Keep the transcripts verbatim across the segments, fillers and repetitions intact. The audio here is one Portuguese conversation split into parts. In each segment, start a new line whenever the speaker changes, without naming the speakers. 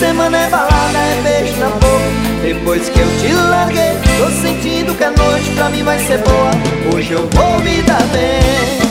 semana é balada, é beijo na boca. Depois que eu te larguei, tô sentindo que a noite pra mim vai ser boa. Hoje eu vou me dar bem.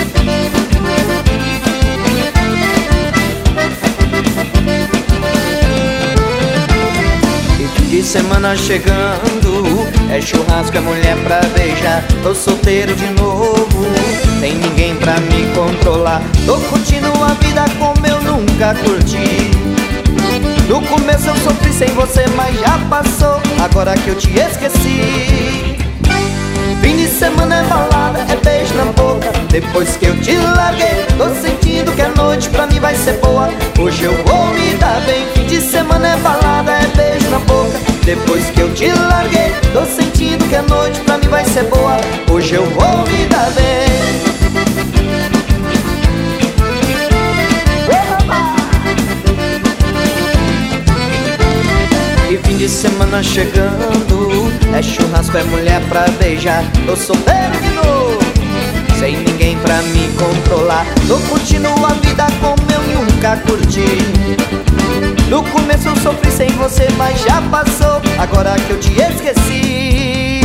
De semana chegando, é churrasco, é mulher pra beijar. Tô solteiro de novo, tem ninguém pra me controlar. Tô curtindo a vida como eu nunca curti. No começo eu sofri sem você, mas já passou, agora que eu te esqueci. Fim de semana é balada, é beijo na boca. Depois que eu te larguei, tô sentindo que a noite pra mim vai ser boa. Hoje eu vou me dar bem. Fim de semana é balada, é beijo na boca. Depois que eu te larguei, tô sentindo que a noite pra mim vai ser boa. Hoje eu vou me dar bem. E fim de semana chegando, é churrasco, é mulher pra beijar. Tô solteiro de novo, sem ninguém pra me controlar. Tô curtindo a vida como eu nunca curti. No começo eu sofri sem você, mas já passou, agora que eu te esqueci.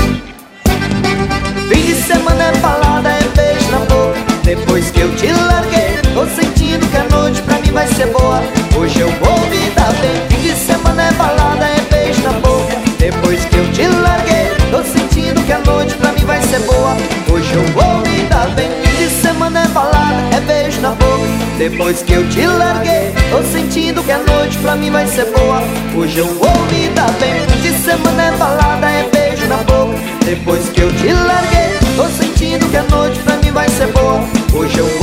Fim de semana é balada, é beijo na boca. Depois que eu te larguei, tô sentindo que a noite pra mim vai ser boa. Hoje eu vou me dar bem. Fim de semana é balada, é beijo na boca. Depois que eu te larguei, tô sentindo que a noite pra mim vai ser boa. Hoje eu vou me dar bem. Fim de semana é balada, é beijo na boca. Depois que eu te larguei, tô sentindo que a noite pra mim vai ser boa. Hoje eu vou me dar bem. Fim de semana é balada, é beijo na boca. Depois que eu te larguei, tô sentindo que a noite pra mim vai ser boa. Hoje eu